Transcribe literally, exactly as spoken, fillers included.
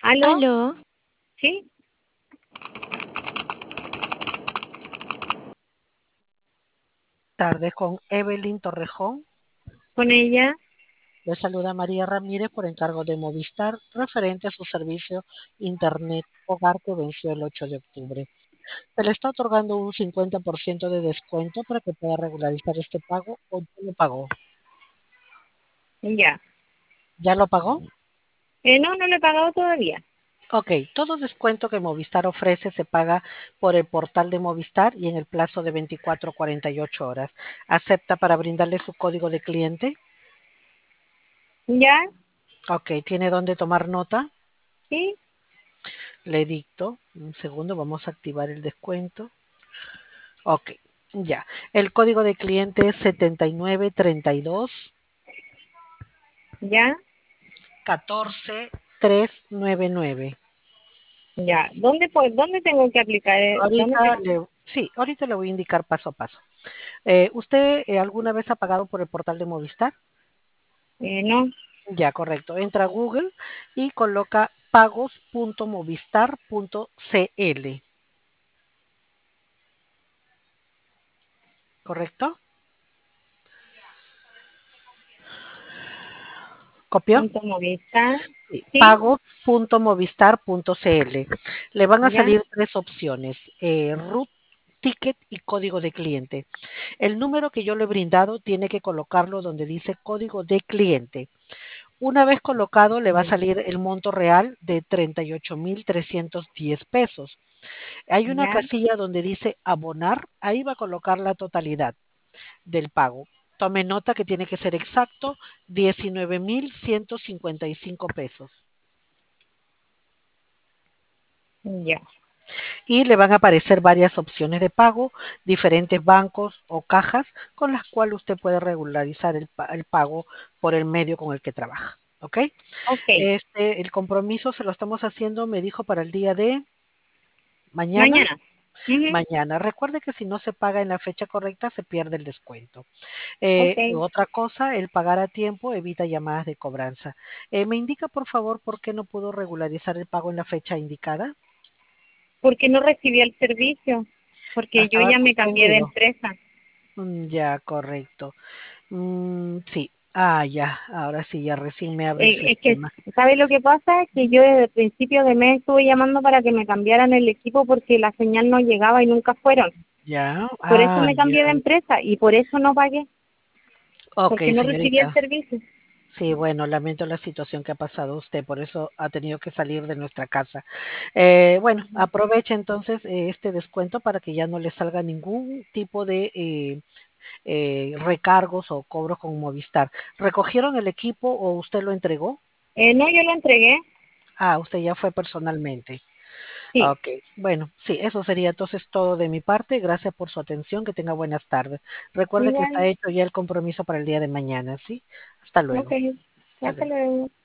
¿Aló? Aló, ¿Sí? Tardes con Evelyn Torrejón. ¿Con ella? Le saluda María Ramírez por encargo de Movistar referente a su servicio Internet Hogar que venció el ocho de octubre. Se le está otorgando un cincuenta por ciento de descuento para que pueda regularizar este pago o ya lo pagó. Ya. ¿Ya lo pagó? Eh, no, no lo he pagado todavía. Ok, todo descuento que Movistar ofrece se paga por el portal de Movistar y en el plazo de veinticuatro a cuarenta y ocho horas. ¿Acepta para brindarle su código de cliente? ¿Ya? Ok, ¿tiene dónde tomar nota? ¿Sí? Le dicto, un segundo, vamos a activar el descuento. Ok, ya. El código de cliente es setenta y nueve treinta y dos ¿Ya? catorce trescientos noventa y nueve. Ya. ¿Dónde, pues, dónde tengo que aplicar? eh? ¿Dónde Ahorita tengo? le, sí, ahorita le voy a indicar paso a paso. Eh, ¿usted eh, alguna vez ha pagado por el portal de Movistar? Eh, no. Ya, correcto. Entra a Google y coloca pagos punto movistar punto cl, ¿correcto? ¿Copió? Punto Movistar. Sí, ¿Sí? pagos punto movistar punto cl. Le van a ¿Ya? salir tres opciones, eh, root, ticket y código de cliente. El número que yo le he brindado tiene que colocarlo donde dice código de cliente. Una vez colocado le va a salir el monto real de treinta y ocho mil trescientos diez pesos. Hay una ¿Ya? casilla donde dice abonar, ahí va a colocar la totalidad del pago. Tome nota que tiene que ser exacto, diecinueve mil ciento cincuenta y cinco pesos. Ya. Y le van a aparecer varias opciones de pago, diferentes bancos o cajas con las cuales usted puede regularizar el, pa- el pago por el medio con el que trabaja. ¿Ok? Ok. Este, el compromiso se lo estamos haciendo, me dijo, para el día de mañana. Mañana. Ujú. Mañana. Recuerde que si no se paga en la fecha correcta, se pierde el descuento. Ok. Eh, otra cosa, el pagar a tiempo evita llamadas de cobranza. Eh, ¿me indica, por favor, por qué no pudo regularizar el pago en la fecha indicada? ¿Por qué no recibí el servicio? Ah, Porque yo estaba ya me cambié de suspendido. empresa. Mm, ya, correcto. Mm, sí. Ah, ya. Ahora sí, ya recién me abre el Eh, es que, sistema. ¿sabe lo que pasa? Es que yo desde el principio de mes estuve llamando para que me cambiaran el equipo porque la señal no llegaba y nunca fueron. Ya. Por eso Ah, me ya. cambié de empresa y por eso no pagué, Ok, porque no recibí el señorita. servicio. Sí, bueno, lamento la situación que ha pasado usted, por eso ha tenido que salir de nuestra casa. Eh, bueno, aproveche entonces eh, este descuento para que ya no le salga ningún tipo de eh, eh, recargos o cobros con Movistar. ¿Recogieron el equipo o usted lo entregó? Eh, no, yo lo entregué. Ah, usted ya fue personalmente. Sí, Ok, bueno, sí, eso sería entonces todo de mi parte. Gracias por su atención, que tenga buenas tardes. Recuerde que está igual. hecho ya el compromiso para el día de mañana, ¿sí? Hasta Ok, luego. Hasta hasta luego. luego.